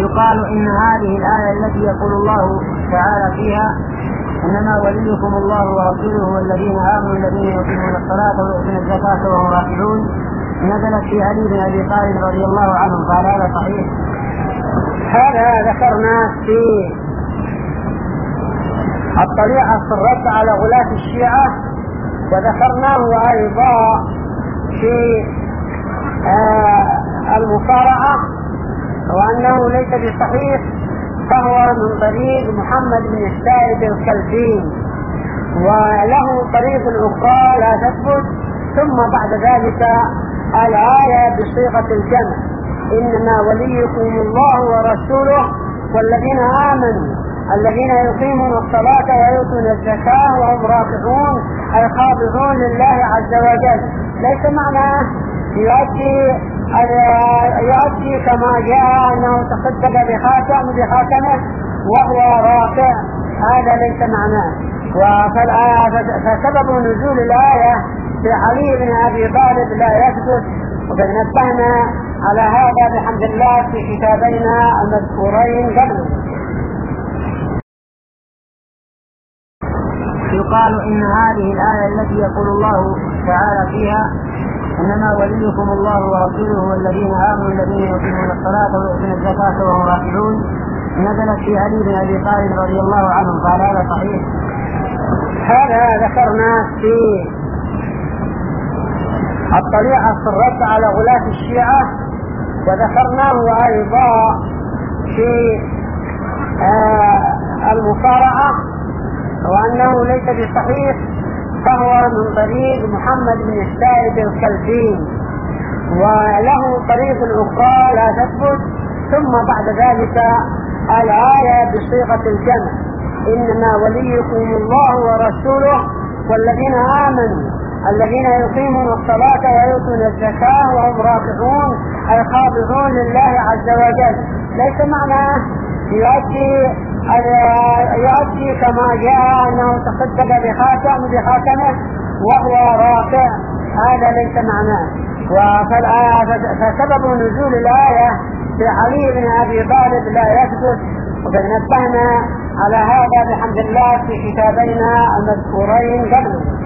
يقال إن هذه الآية التي يقول الله تعالى فيها إنما وليكم الله ورسوله والذين آمنوا الذين يقيمون الصلاة ويؤتون الزكاة وهم راكعون نزلت في علي بن أبي طالب رضي الله عنه، قال هذا صحيح؟ هذا ذكرناه في الطليعة في الرد على غلاة الشيعة، وذكرناه أيضا في المصارعة وأنه ليس بصحيح، فهو من طريق محمد بن السائب الكلبين، وله طريق أخرى لا تثبت. ثم بعد ذلك الآية بصيغة الجمع: إنما وليكم الله ورسوله والذين آمنوا الذين يقيمون الصلاة ويؤتون الزكاة وهم راكعون، أي خاضعون لله عز وجل. ليس معناه يأتي كما جاء أنه تصدق بخاتمه وهو راكع، هذا ليس معناه. فسبب نزول الآية في علي بن أبي طالب لا يثبت، وقد نبهنا على هذا بحمد الله في كتابينا المذكورين قبل. يقال إن هذه الآية التي يقول الله تعالى فيها إنما وليكم الله ورسوله والذين آمنوا الذين يقيمون الصلاة ويؤتون الزكاة وهم راكعون نزلت في علي بن أبي طالب رضي الله عنه، قال هذا صحيح؟ هذا ذكرناه في الطليعة في الرد على غلاة الشيعة، وذكرناه أيضا في المصارعة وأنه ليس بصحيح، فهو من طريق محمد بن السائب الكلبين، وله طريق أخرى لا تثبت. ثم بعد ذلك الآية بصيغة الجمع: إنما وليكم الله ورسوله والذين آمنوا الذين يقيمون الصلاة ويؤتون الزكاة وهم راكعون، أي خاضعون لله عز وجل. ليس معناه يأتي كما جاء أنه تصدق بخاتمه وهو راكع، هذا ليس معناه. فسبب نزول الآية في علي بن أبي طالب لا يثبت، وقد نبهنا على هذا بحمد الله في كتابينا المذكورين قبل.